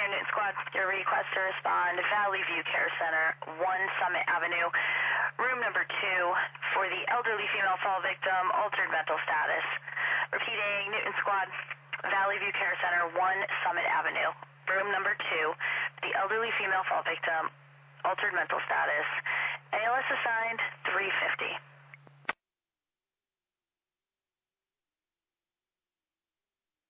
Newton Squad. Your request to respond, Valley View Care Center, 1 Summit Avenue, room number 2, for the elderly female fall victim, altered mental status. Repeating, Newton Squad, Valley View Care Center, 1 Summit Avenue, room number 2, the elderly female fall victim, altered mental status. ALS assigned 350.